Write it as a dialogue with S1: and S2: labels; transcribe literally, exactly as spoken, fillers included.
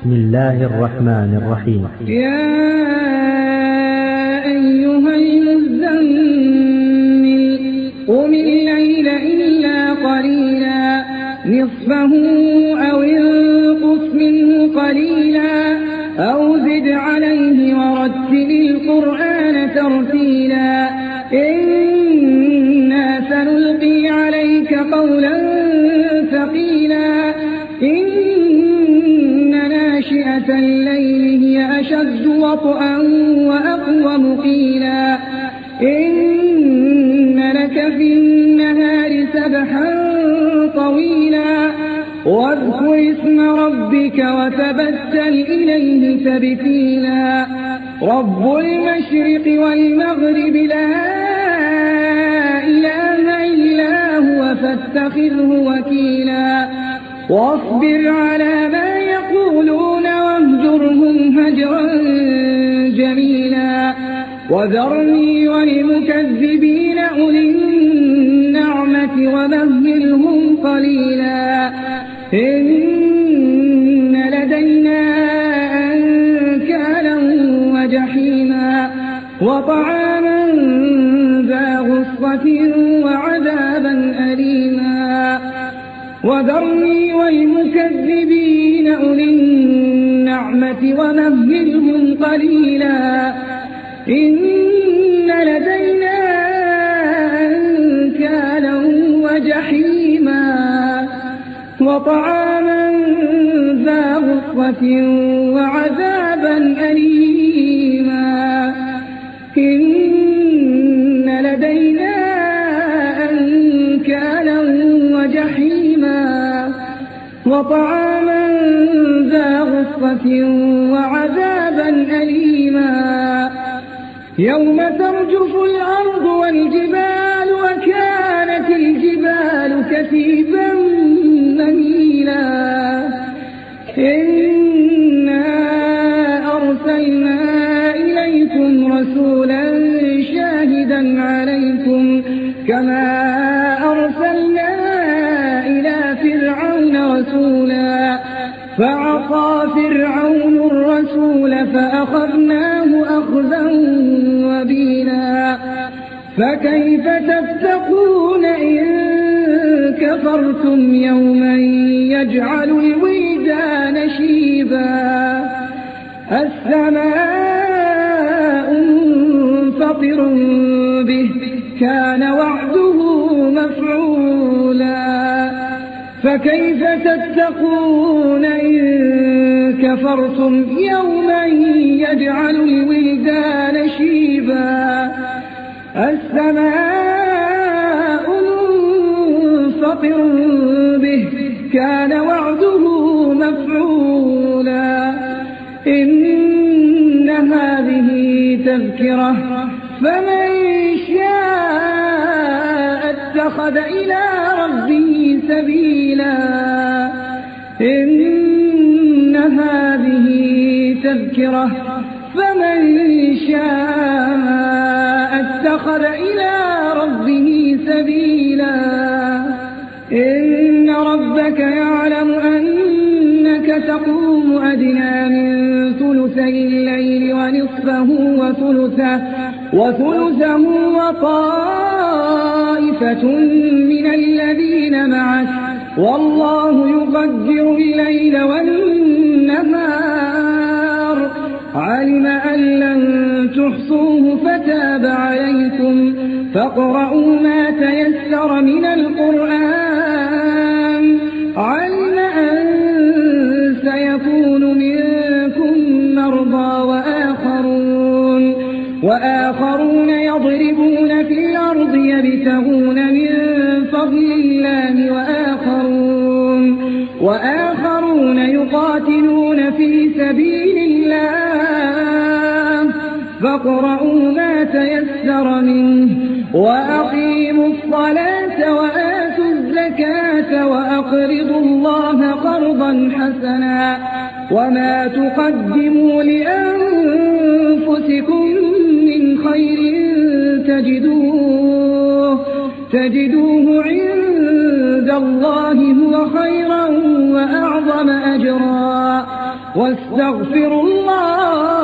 S1: بسم الله الرحمن الرحيم.
S2: يا أيها المزمل قم الليل إلا قليلا نصفه أو انقص منه قليلا أو زد عليه ورتل القرآن ترتيلا إنا سنلقي عليك قولا ثقيلا إن ناشئة الليل هي أشد وطئا وأقوم قيلا إن لك في النهار سبحا طويلا واذكر اسم ربك وتبتل إليه تبتيلا رب المشرق والمغرب لا إله إلا هو فاتخذه وكيلا واصبر على ما يقولون واهجرهم هجرا جميلا وذرني والمكذبين أولي النعمة ومهلهم قليلا إن لدينا أنكالا وجحيما وطعاما ذا غصة وعذابا أليما وذرني والمكذبين أولي النعمة ومهلهم قليلا إن لدينا أنكالا وجحيما وطعاما ذا غصة وعذابا أليما إن لدينا أنكالا وجحيما وطعاما ذا غصة وعذابا أليما يوم ترجف الأرض والجبال وكانت الجبال كثيبا مهيلا إنا أرسلنا إليكم رسولا شاهدا عليكم كما أرسلنا إلى فرعون رسولا فعصى فرعون الرسول فأخذناه أخذا وبيلا فكيف تتقون إن كفرتم يوما يجعل الولدان شيبا السماء منفطر به كان وعده مفعولا فكيف تتقون إن كفرتم يوما يجعل الولدان شيبا السماء منفطر به كان وعده مفعولا إن هذه تذكرة فمن شاء اتخذ إلى ربه سبيلا إن هذه تذكرة فمن شاء اتخذ إلى ربه سبيلا إن ربك يعلم أنك تقوم أدنى من ثلثي الليل ونصفه وثلثه وثلثه وطائفة من الذين معك والله يقدر الليل والنهار علم أن لن تحصوه فتاب عليكم فاقرؤوا ما تيسر من القرآن علم أن سيكون منكم مرضى وآخرون وآخرون يضربون في الأرض يبتغون من فضل الله وآخرون وآخرون يقاتلون في سبيل الله فاقرؤوا ما تيسر منه وأقيموا الصلاة وآتوا الزكاة وأقرضوا الله قرضا حسنا وما تقدموا لأنفسكم من خير تجدوه تجدوه عند الله هو خيرا وأعظم أجرا واستغفروا الله